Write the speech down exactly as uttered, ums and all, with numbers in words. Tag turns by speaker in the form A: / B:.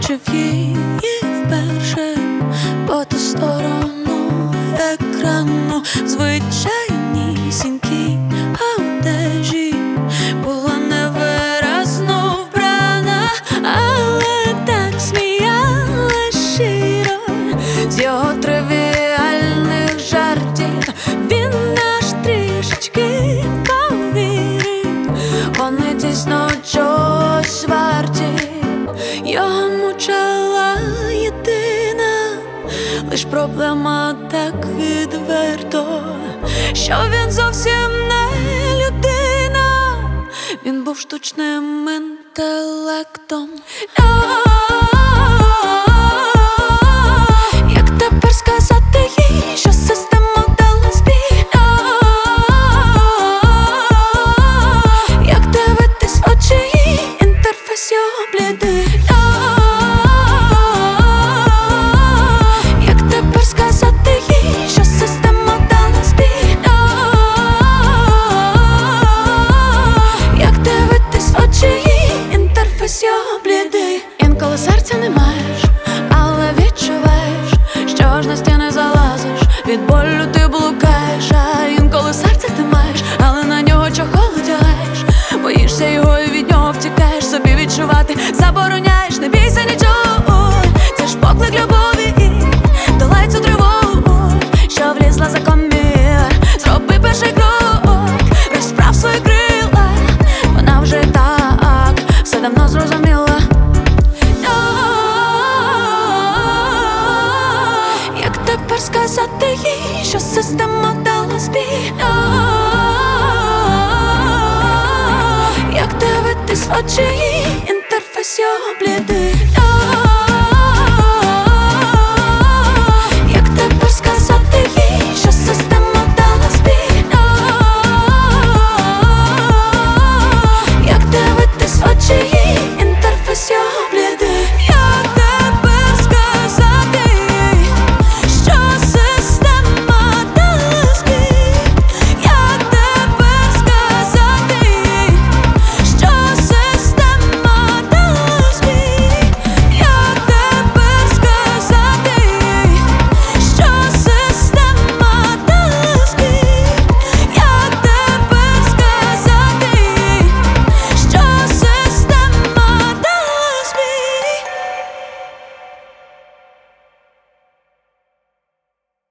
A: побачив її вперше по ту сторону екрану, звичайнісінькій одежі, була невиразно вбрана, але так сміяла щиро з його тривіальних жартів. Він аж трішечки повірив, вони дійсно чогось варті. Його мучила єдина лиш проблема так відверто, що він зовсім не людина, він був штучним інтелектом. Як тепер сказати їй, що система дала збій? Як дивитись в очі їй, інтерфейс його блідий? Як тепер сказати їй, що система дала збій? Як дивитись в очі їй, інтерфейс його блідий? Інколи серця не маєш, але відчуваєш, що ж на стіни залазиш, від болю ти блукаєш. А інколи серце ти маєш, але на нього чохол одягаєш, боїшся його і від нього втікаєш, собі відчувати забороняєш. Не бійся нічого, це ж поклик любові, долай цю тривогу, що влізла за комір. Зроби перший крок, розправ свої крила, вона вже так все давно зрозуміла. Як тепер сказати їй, що система дала збій? Як дивитись в очі їй, інтерфейс його блідий?